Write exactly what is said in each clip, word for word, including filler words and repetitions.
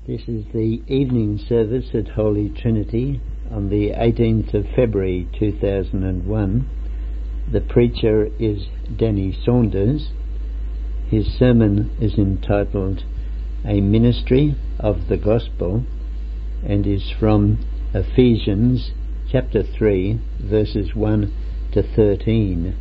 This is the evening service at Holy Trinity on the eighteenth of February two thousand one. The preacher is Danny Saunders. His sermon is entitled A Ministry of the Gospel and is from Ephesians chapter three verses one to thirteen.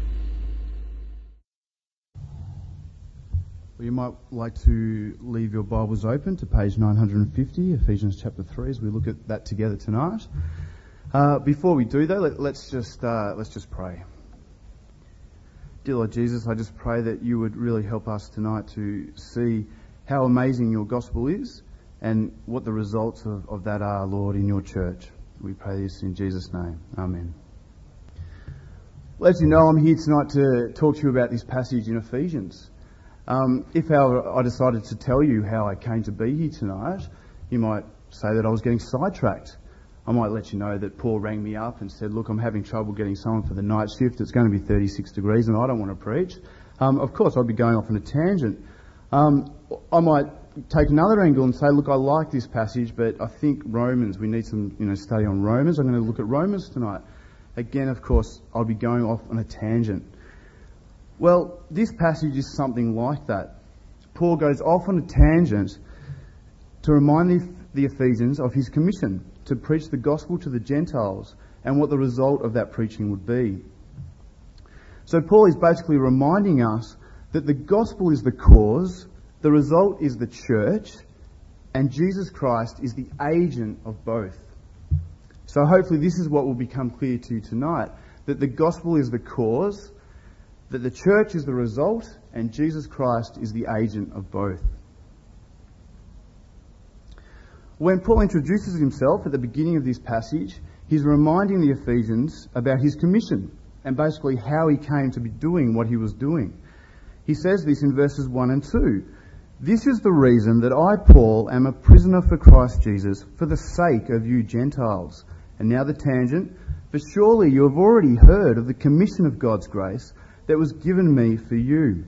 Well, you might like to leave your Bibles open to page nine hundred fifty, Ephesians chapter three, as we look at that together tonight. Uh, before we do though, let, let's just uh, let's just pray. Dear Lord Jesus, I just pray that you would really help us tonight to see how amazing your gospel is and what the results of, of that are, Lord, in your church. We pray this in Jesus' name. Amen. Well, as you know, I'm here tonight to talk to you about this passage in Ephesians. Um, if, however, I decided to tell you how I came to be here tonight, you might say that I was getting sidetracked. I might let you know that Paul rang me up and said, look, I'm having trouble getting someone for the night shift. It's going to be thirty-six degrees and I don't want to preach. Um, of course, I'd be going off on a tangent. Um, I might take another angle and say, look, I like this passage, but I think Romans, we need some you know, study on Romans. I'm going to look at Romans tonight. Again, of course, I'll be going off on a tangent. Well, this passage is something like that. Paul goes off on a tangent to remind the, the Ephesians of his commission to preach the gospel to the Gentiles and what the result of that preaching would be. So Paul is basically reminding us that the gospel is the cause, the result is the church, and Jesus Christ is the agent of both. So hopefully this is what will become clear to you tonight, that the gospel is the cause, that the church is the result, and Jesus Christ is the agent of both. When Paul introduces himself at the beginning of this passage, he's reminding the Ephesians about his commission and basically how he came to be doing what he was doing. He says this in verses one and two. This is the reason that I, Paul, am a prisoner for Christ Jesus for the sake of you Gentiles. And now the tangent. For surely you have already heard of the commission of God's grace that was given me for you.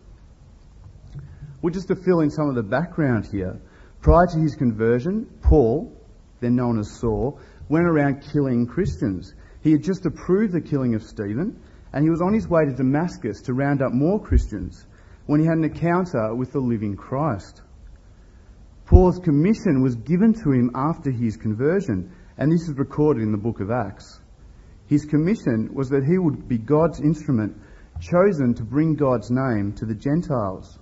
Well, just to fill in some of the background here, prior to his conversion, Paul, then known as Saul, went around killing Christians. He had just approved the killing of Stephen, and he was on his way to Damascus to round up more Christians when he had an encounter with the living Christ. Paul's commission was given to him after his conversion, and this is recorded in the book of Acts. His commission was that he would be God's instrument, chosen to bring God's name to the Gentiles.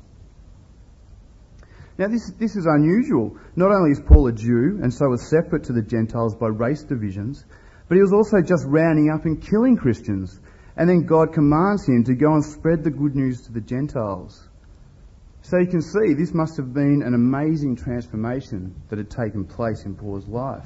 Now this, this is unusual. Not only is Paul a Jew and so was separate to the Gentiles by race divisions, but he was also just rounding up and killing Christians. And then God commands him to go and spread the good news to the Gentiles. So you can see this must have been an amazing transformation that had taken place in Paul's life.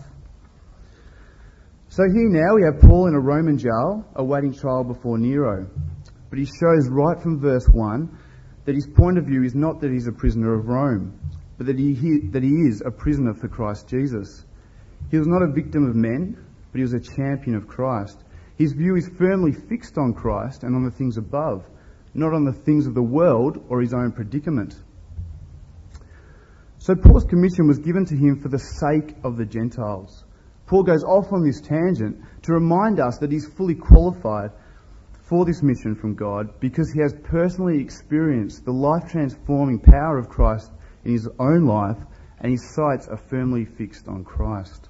So here now we have Paul in a Roman jail awaiting trial before Nero. But he shows right from verse one that his point of view is not that he's a prisoner of Rome, but that he, he, that he is a prisoner for Christ Jesus. He was not a victim of men, but he was a champion of Christ. His view is firmly fixed on Christ and on the things above, not on the things of the world or his own predicament. So Paul's commission was given to him for the sake of the Gentiles. Paul goes off on this tangent to remind us that he's fully qualified for this mission from God because he has personally experienced the life-transforming power of Christ in his own life, and his sights are firmly fixed on Christ.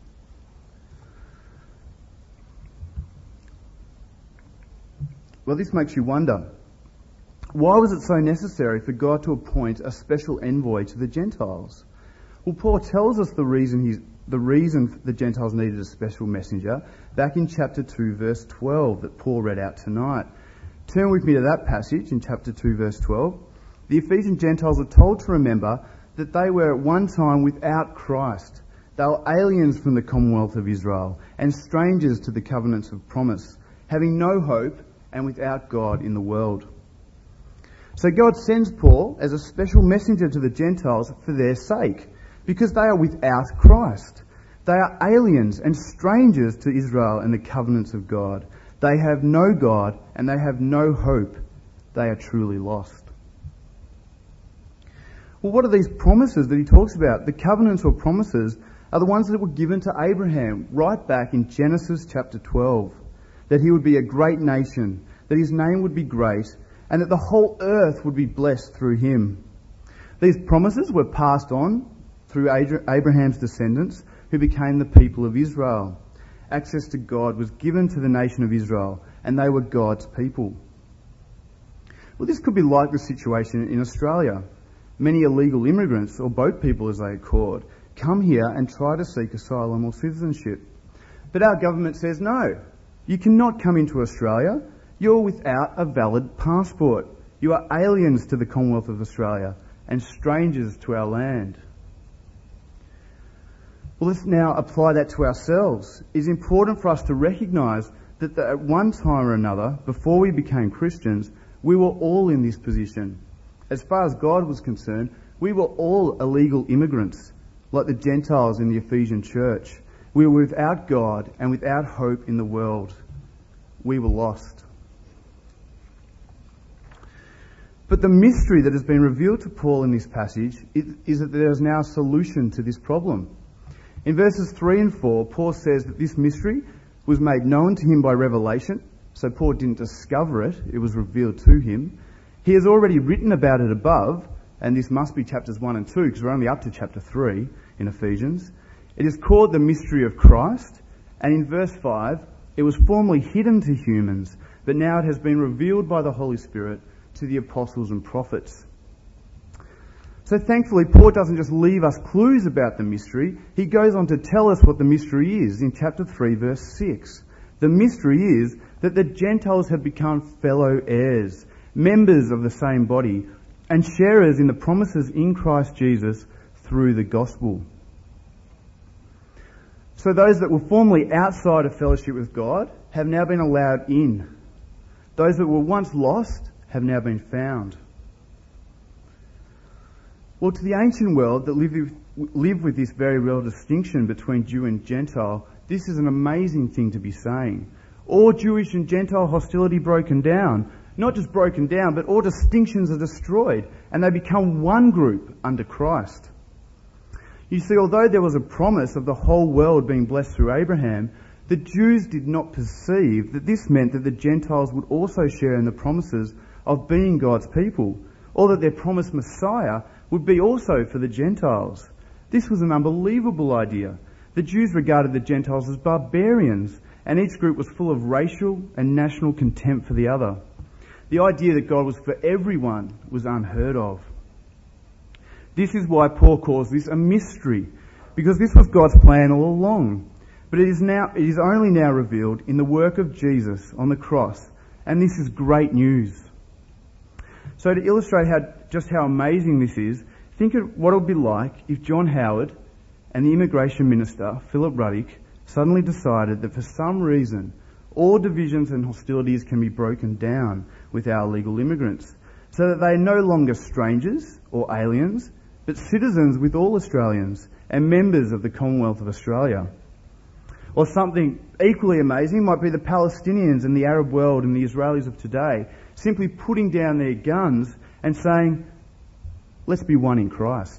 Well, this makes you wonder, why was it so necessary for God to appoint a special envoy to the Gentiles? Well, Paul tells us the reason he's the reason the Gentiles needed a special messenger back in chapter two, verse twelve, that Paul read out tonight. Turn with me to that passage in chapter two, verse twelve. The Ephesian Gentiles are told to remember that they were at one time without Christ. They were aliens from the commonwealth of Israel and strangers to the covenants of promise, having no hope and without God in the world. So God sends Paul as a special messenger to the Gentiles for their sake, because they are without Christ. They are aliens and strangers to Israel and the covenants of God. They have no God and they have no hope. They are truly lost. Well, what are these promises that he talks about? The covenants or promises are the ones that were given to Abraham right back in Genesis chapter twelve. That he would be a great nation, that his name would be great, and that the whole earth would be blessed through him. These promises were passed on through Abraham's descendants, who became the people of Israel. Access to God was given to the nation of Israel, and they were God's people. Well, this could be like the situation in Australia. Many illegal immigrants, or boat people as they are called, come here and try to seek asylum or citizenship. But our government says no. You cannot come into Australia. You're without a valid passport. You are aliens to the Commonwealth of Australia and strangers to our land. Well, let's now apply that to ourselves. It's important for us to recognise that at one time or another, before we became Christians, we were all in this position. As far as God was concerned, we were all illegal immigrants, like the Gentiles in the Ephesian church. We were without God and without hope in the world. We were lost. But the mystery that has been revealed to Paul in this passage is that there is now a solution to this problem. In verses three and four, Paul says that this mystery was made known to him by revelation. So Paul didn't discover it, it was revealed to him. He has already written about it above, and this must be chapters one and two, because we're only up to chapter three in Ephesians. It is called the mystery of Christ, and in verse five, it was formerly hidden to humans, but now it has been revealed by the Holy Spirit to the apostles and prophets. So thankfully, Paul doesn't just leave us clues about the mystery, he goes on to tell us what the mystery is in chapter three, verse six. The mystery is that the Gentiles have become fellow heirs, members of the same body, and sharers in the promises in Christ Jesus through the gospel. So those that were formerly outside of fellowship with God have now been allowed in. Those that were once lost have now been found. Well, to the ancient world that lived with, lived with this very real distinction between Jew and Gentile, this is an amazing thing to be saying. All Jewish and Gentile hostility broken down. Not just broken down, but all distinctions are destroyed, and they become one group under Christ. You see, although there was a promise of the whole world being blessed through Abraham, the Jews did not perceive that this meant that the Gentiles would also share in the promises of being God's people, or that their promised Messiah would be also for the Gentiles. This was an unbelievable idea. The Jews regarded the Gentiles as barbarians, and each group was full of racial and national contempt for the other. The idea that God was for everyone was unheard of. This is why Paul calls this a mystery, because this was God's plan all along. But it is now, it is only now revealed in the work of Jesus on the cross, and this is great news. So to illustrate how, just how amazing this is, think of what it would be like if John Howard and the immigration minister, Philip Ruddock, suddenly decided that for some reason all divisions and hostilities can be broken down with our illegal immigrants, so that they are no longer strangers or aliens, but citizens with all Australians and members of the Commonwealth of Australia. Or something equally amazing might be the Palestinians and the Arab world and the Israelis of today simply putting down their guns and saying, let's be one in Christ.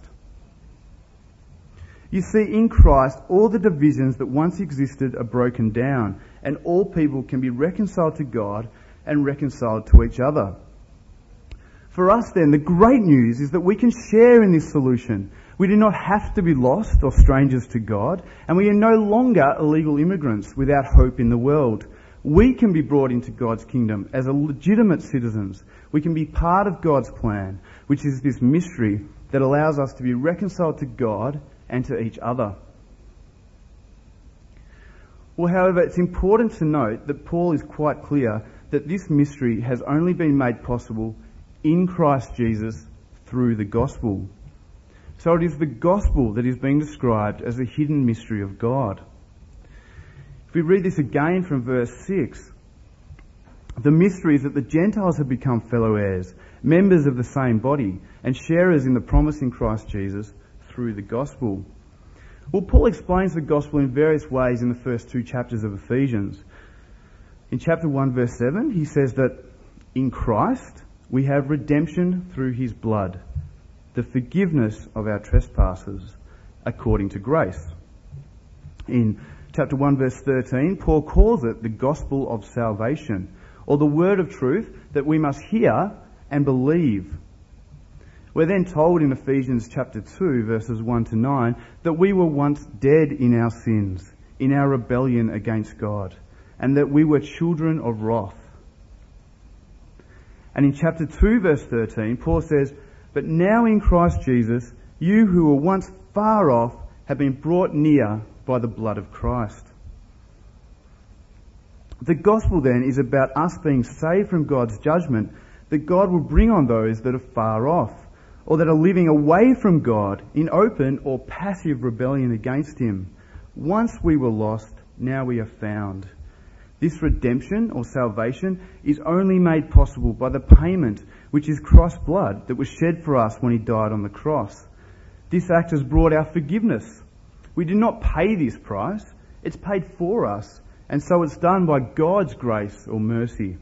You see, in Christ, all the divisions that once existed are broken down, and all people can be reconciled to God and reconciled to each other. For us then, the great news is that we can share in this solution. We do not have to be lost or strangers to God, and we are no longer illegal immigrants without hope in the world. We can be brought into God's kingdom as a legitimate citizens. We can be part of God's plan, which is this mystery that allows us to be reconciled to God and to each other. Well, however, it's important to note that Paul is quite clear that this mystery has only been made possible in Christ Jesus through the gospel. So it is the gospel that is being described as a hidden mystery of God. If we read this again from verse six, the mystery is that the Gentiles have become fellow heirs, members of the same body, and sharers in the promise in Christ Jesus through the gospel. Well, Paul explains the gospel in various ways in the first two chapters of Ephesians. In chapter one, verse seven, he says that in Christ we have redemption through his blood, the forgiveness of our trespasses according to grace. In chapter one verse thirteen, Paul calls it the gospel of salvation, or the word of truth that we must hear and believe. We're then told in Ephesians chapter two verses one to nine that we were once dead in our sins, in our rebellion against God, and that we were children of wrath. And in chapter two verse thirteen, Paul says, "But now in Christ Jesus, you who were once far off have been brought near by the blood of Christ." The gospel then is about us being saved from God's judgment that God will bring on those that are far off, or that are living away from God in open or passive rebellion against Him. Once we were lost, now we are found. This redemption or salvation is only made possible by the payment, which is Christ's blood that was shed for us when He died on the cross. This act has brought our forgiveness. We do not pay this price. It's paid for us, and so it's done by God's grace or mercy.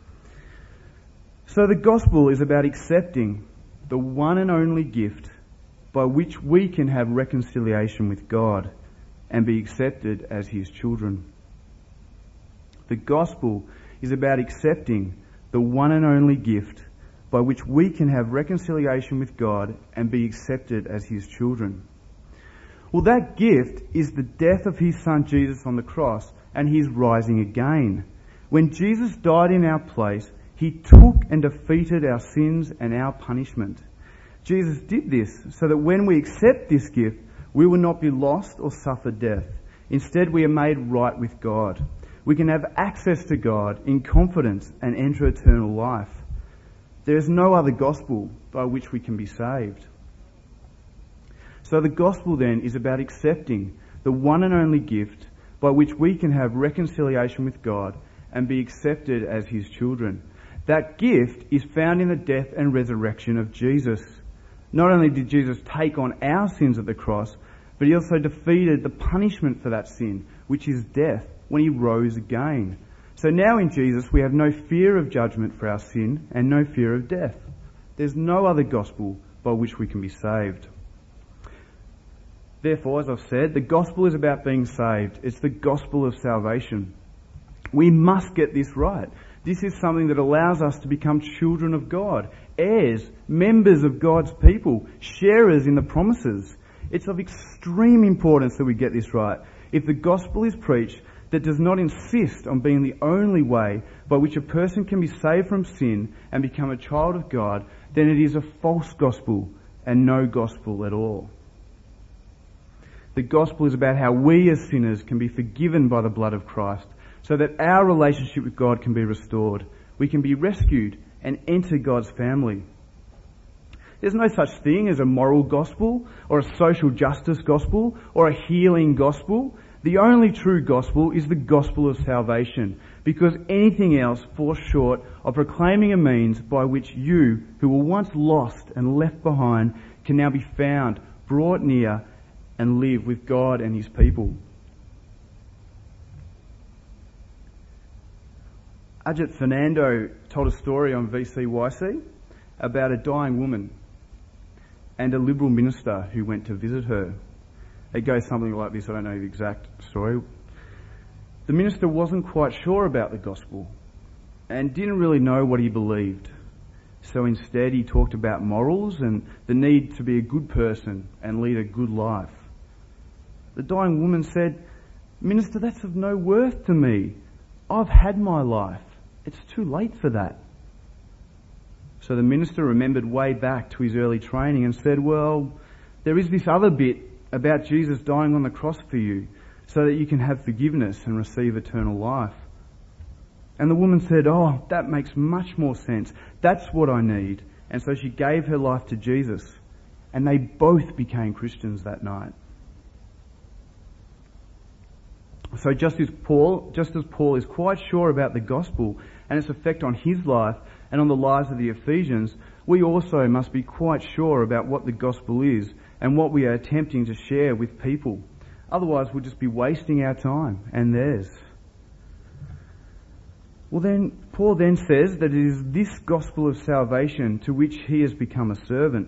So the gospel is about accepting the one and only gift by which we can have reconciliation with God and be accepted as His children. The gospel is about accepting the one and only gift by which we can have reconciliation with God and be accepted as His children. Well, that gift is the death of His Son Jesus on the cross and His rising again. When Jesus died in our place, He took and defeated our sins and our punishment. Jesus did this so that when we accept this gift, we will not be lost or suffer death. Instead, we are made right with God. We can have access to God in confidence and enter eternal life. There is no other gospel by which we can be saved. So the gospel then is about accepting the one and only gift by which we can have reconciliation with God and be accepted as His children. That gift is found in the death and resurrection of Jesus. Not only did Jesus take on our sins at the cross, but He also defeated the punishment for that sin, which is death, when He rose again. So now in Jesus we have no fear of judgment for our sin and no fear of death. There's no other gospel by which we can be saved. Therefore, as I've said, the gospel is about being saved. It's the gospel of salvation. We must get this right. This is something that allows us to become children of God, heirs, members of God's people, sharers in the promises. It's of extreme importance that we get this right. If the gospel is preached that does not insist on being the only way by which a person can be saved from sin and become a child of God, then it is a false gospel and no gospel at all. The gospel is about how we as sinners can be forgiven by the blood of Christ, so that our relationship with God can be restored. We can be rescued and enter God's family. There's no such thing as a moral gospel or a social justice gospel or a healing gospel. The only true gospel is the gospel of salvation, because anything else falls short of proclaiming a means by which you, who were once lost and left behind, can now be found, brought near, and live with God and His people. Ajit Fernando told a story on V C Y C about a dying woman and a Liberal minister who went to visit her. It goes something like this, I don't know the exact story. The minister wasn't quite sure about the gospel and didn't really know what he believed. So instead he talked about morals and the need to be a good person and lead a good life. The dying woman said, "Minister, that's of no worth to me. I've had my life. It's too late for that." So the minister remembered way back to his early training and said, "Well, there is this other bit about Jesus dying on the cross for you so that you can have forgiveness and receive eternal life." And the woman said, "Oh, that makes much more sense. That's what I need." And so she gave her life to Jesus, and they both became Christians that night. So just as Paul, just as Paul is quite sure about the gospel and its effect on his life and on the lives of the Ephesians, we also must be quite sure about what the gospel is and what we are attempting to share with people. Otherwise, we'll just be wasting our time and theirs. Well then, Paul then says that it is this gospel of salvation to which he has become a servant.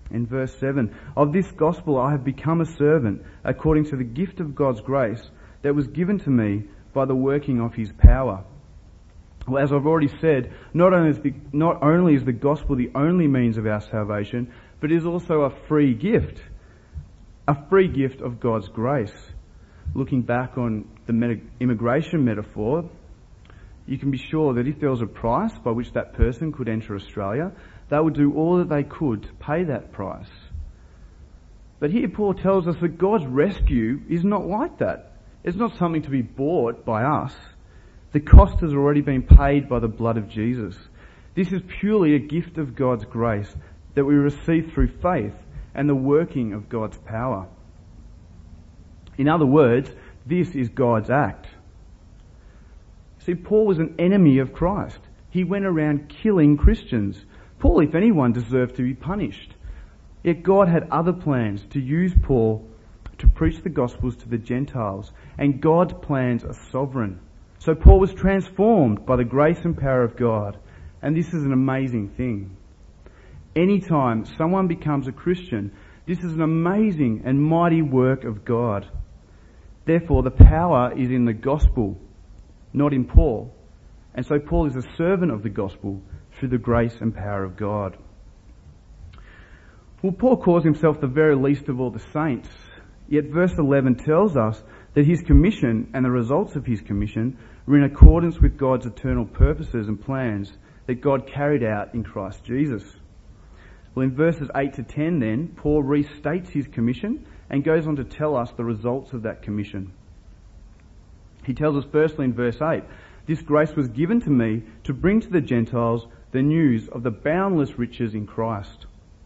In verse seven, of this gospel I have become a servant according to the gift of God's grace that was given to me by the working of his power. Well, as I've already said, not only, is the, not only is the gospel the only means of our salvation, but it is also a free gift. A free gift of God's grace. Looking back on the meta- immigration metaphor, you can be sure that if there was a price by which that person could enter Australia, they would do all that they could to pay that price. But here Paul tells us that God's rescue is not like that. It's not something to be bought by us. The cost has already been paid by the blood of Jesus. This is purely a gift of God's grace that we receive through faith and the working of God's power. In other words, this is God's act. See, Paul was an enemy of Christ. He went around killing Christians. Paul, if anyone, deserved to be punished. Yet God had other plans to use Paul to preach the Gospels to the Gentiles, and God's plans are sovereign. So Paul was transformed by the grace and power of God, and this is an amazing thing. Anytime someone becomes a Christian, this is an amazing and mighty work of God. Therefore, the power is in the gospel, not in Paul. And so Paul is a servant of the gospel through the grace and power of God. Well, Paul calls himself the very least of all the saints, yet verse eleven tells us that his commission and the results of his commission were in accordance with God's eternal purposes and plans that God carried out in Christ Jesus. Well, in verses eight to ten then, Paul restates his commission and goes on to tell us the results of that commission. He tells us firstly in verse eight, this grace was given to me to bring to the Gentiles the news of the boundless riches in Christ.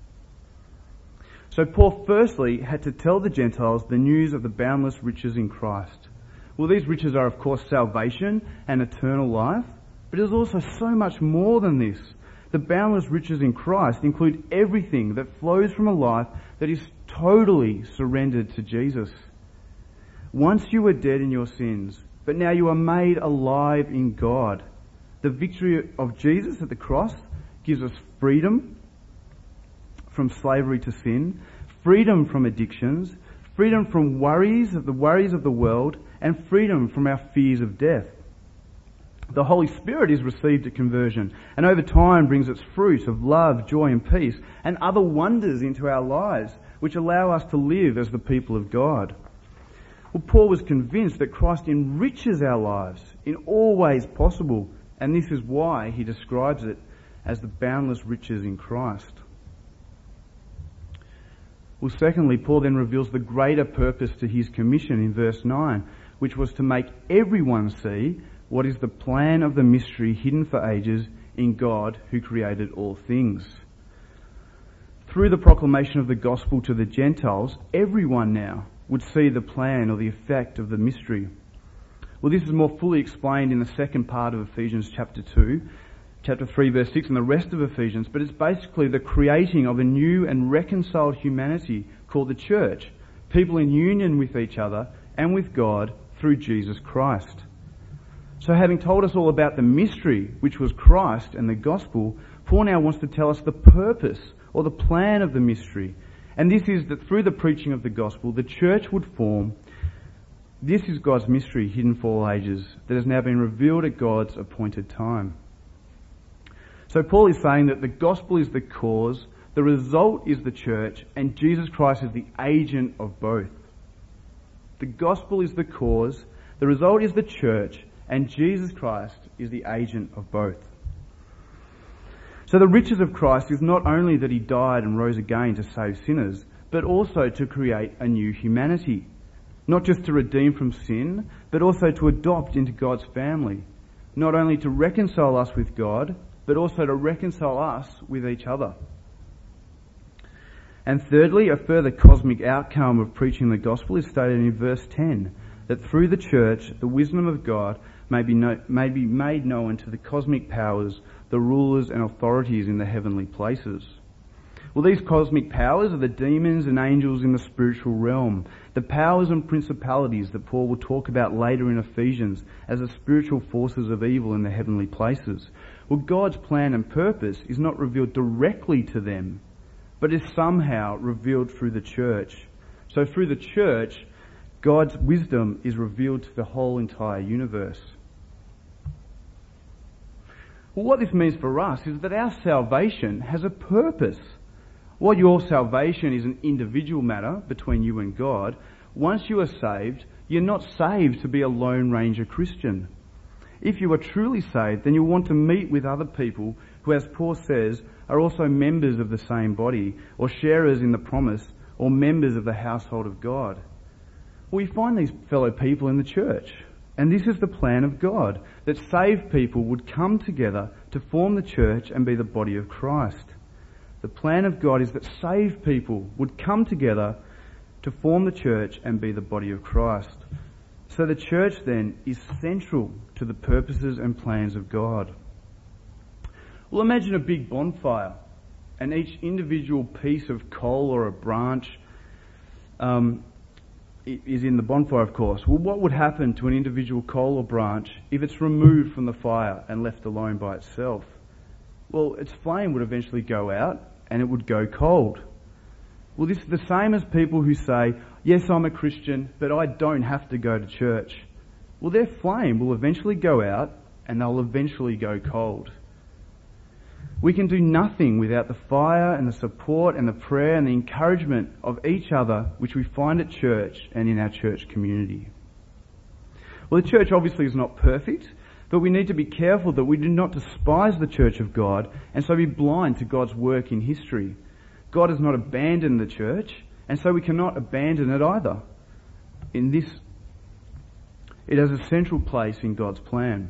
So Paul firstly had to tell the Gentiles the news of the boundless riches in Christ. Well, these riches are of course salvation and eternal life, but there's also so much more than this. The boundless riches in Christ include everything that flows from a life that is totally surrendered to Jesus. Once you were dead in your sins, but now you are made alive in God. The victory of Jesus at the cross gives us freedom from slavery to sin, freedom from addictions, freedom from worries of the worries of the world, and freedom from our fears of death. The Holy Spirit is received at conversion and over time brings its fruit of love, joy and peace and other wonders into our lives which allow us to live as the people of God. Well, Paul was convinced that Christ enriches our lives in all ways possible, and this is why he describes it as the boundless riches in Christ. Well, secondly, Paul then reveals the greater purpose to his commission in verse nine, which was to make everyone see what is the plan of the mystery hidden for ages in God who created all things. Through the proclamation of the gospel to the Gentiles, everyone now would see the plan or the effect of the mystery. Well, this is more fully explained in the second part of Ephesians chapter two, chapter three verse six and the rest of Ephesians, but it's basically the creating of a new and reconciled humanity called the church, people in union with each other and with God through Jesus Christ. So having told us all about the mystery, which was Christ and the gospel, Paul now wants to tell us the purpose or the plan of the mystery. And this is that through the preaching of the gospel, the church would form. This is God's mystery hidden for all ages that has now been revealed at God's appointed time. So Paul is saying that the gospel is the cause, the result is the church, and Jesus Christ is the agent of both. The gospel is the cause, the result is the church, and Jesus Christ is the agent of both. So the riches of Christ is not only that he died and rose again to save sinners, but also to create a new humanity. Not just to redeem from sin, but also to adopt into God's family. Not only to reconcile us with God, but also to reconcile us with each other. And thirdly, a further cosmic outcome of preaching the gospel is stated in verse ten, that through the church, the wisdom of God may be, no, may be made known to the cosmic powers, the rulers and authorities in the heavenly places. Well, these cosmic powers are the demons and angels in the spiritual realm, the powers and principalities that Paul will talk about later in Ephesians as the spiritual forces of evil in the heavenly places. Well, God's plan and purpose is not revealed directly to them, but is somehow revealed through the church. So through the church, God's wisdom is revealed to the whole entire universe. Well, what this means for us is that our salvation has a purpose. While your salvation is an individual matter between you and God, once you are saved, you're not saved to be a Lone Ranger Christian. If you are truly saved, then you'll want to meet with other people who, as Paul says, are also members of the same body, or sharers in the promise, or members of the household of God. We find these fellow people in the church. And this is the plan of God, that saved people would come together to form the church and be the body of Christ. The plan of God is that saved people would come together to form the church and be the body of Christ. So the church then is central to the purposes and plans of God. Well, imagine a big bonfire, and each individual piece of coal or a branch um, is in the bonfire, of course. Well, what would happen to an individual coal or branch if it's removed from the fire and left alone by itself? Well, its flame would eventually go out and it would go cold. Well, this is the same as people who say, yes, I'm a Christian, but I don't have to go to church. Well, their flame will eventually go out and they'll eventually go cold. We can do nothing without the fire and the support and the prayer and the encouragement of each other, which we find at church and in our church community. Well, the church obviously is not perfect, but we need to be careful that we do not despise the church of God and so be blind to God's work in history. God has not abandoned the church, and so we cannot abandon it either. In this, it has a central place in God's plan.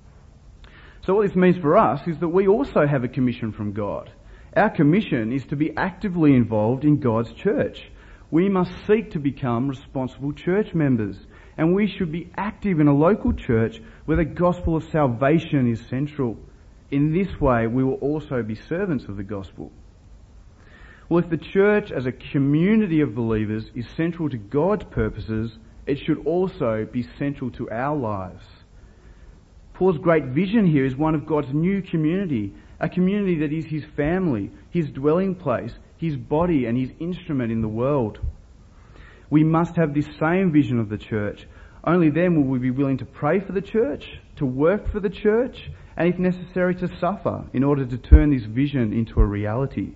So what this means for us is that we also have a commission from God. Our commission is to be actively involved in God's church. We must seek to become responsible church members, and we should be active in a local church where the gospel of salvation is central. In this way, we will also be servants of the gospel. Well, if the church as a community of believers is central to God's purposes, it should also be central to our lives. Paul's great vision here is one of God's new community, a community that is his family, his dwelling place, his body and his instrument in the world. We must have this same vision of the church. Only then will we be willing to pray for the church, to work for the church, and if necessary to suffer in order to turn this vision into a reality.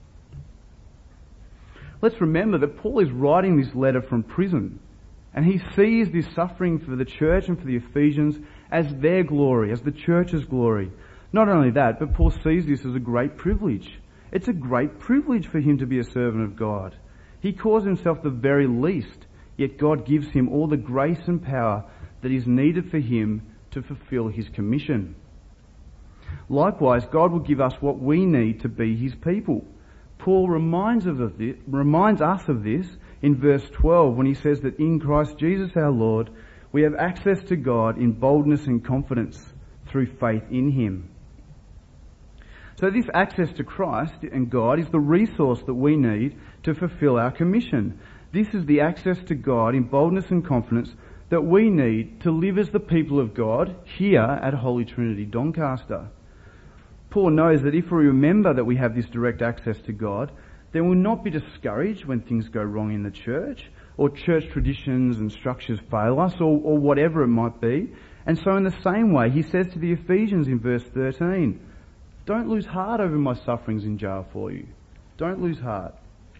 Let's remember that Paul is writing this letter from prison, and he sees this suffering for the church and for the Ephesians as their glory, as the church's glory. Not only that, but Paul sees this as a great privilege. It's a great privilege for him to be a servant of God. He calls himself the very least, yet God gives him all the grace and power that is needed for him to fulfill his commission. Likewise, God will give us what we need to be his people. Paul reminds, of this, reminds us of this in verse twelve when he says that in Christ Jesus our Lord, we have access to God in boldness and confidence through faith in him. So this access to Christ and God is the resource that we need to fulfill our commission. This is the access to God in boldness and confidence that we need to live as the people of God here at Holy Trinity Doncaster. Paul knows that if we remember that we have this direct access to God, then we'll not be discouraged when things go wrong in the church, or church traditions and structures fail us, or, or whatever it might be. And so in the same way, he says to the Ephesians in verse thirteen, don't lose heart over my sufferings in jail for you. Don't lose heart.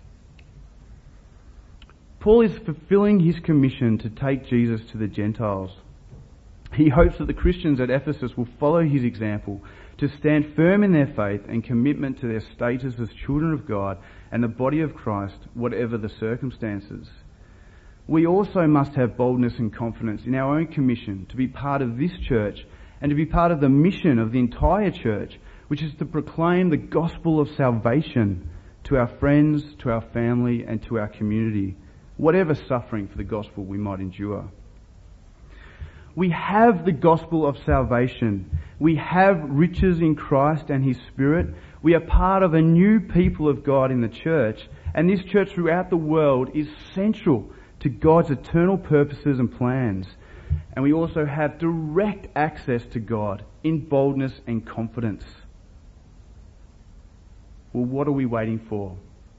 Paul is fulfilling his commission to take Jesus to the Gentiles. He hopes that the Christians at Ephesus will follow his example, to stand firm in their faith and commitment to their status as children of God and the body of Christ, whatever the circumstances. We also must have boldness and confidence in our own commission to be part of this church and to be part of the mission of the entire church, which is to proclaim the gospel of salvation to our friends, to our family, and to our community, whatever suffering for the gospel we might endure. We have the gospel of salvation. We have riches in Christ and his Spirit. We are part of a new people of God in the church, and this church throughout the world is central to God's eternal purposes and plans. And we also have direct access to God in boldness and confidence. Well, what are we waiting for?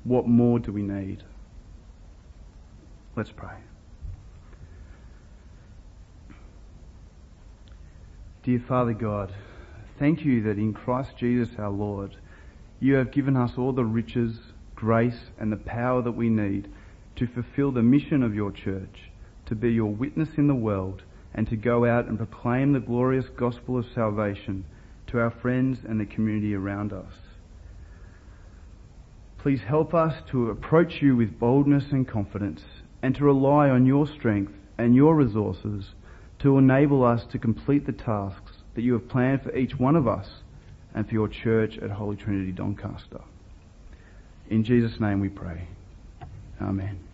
What more do we need? Let's pray. Dear Father God, thank you that in Christ Jesus our Lord, you have given us all the riches, grace and the power that we need to fulfill the mission of your church, to be your witness in the world and to go out and proclaim the glorious gospel of salvation to our friends and the community around us. Please help us to approach you with boldness and confidence and to rely on your strength and your resources to enable us to complete the tasks that you have planned for each one of us and for your church at Holy Trinity Doncaster. In Jesus' name we pray. Amen.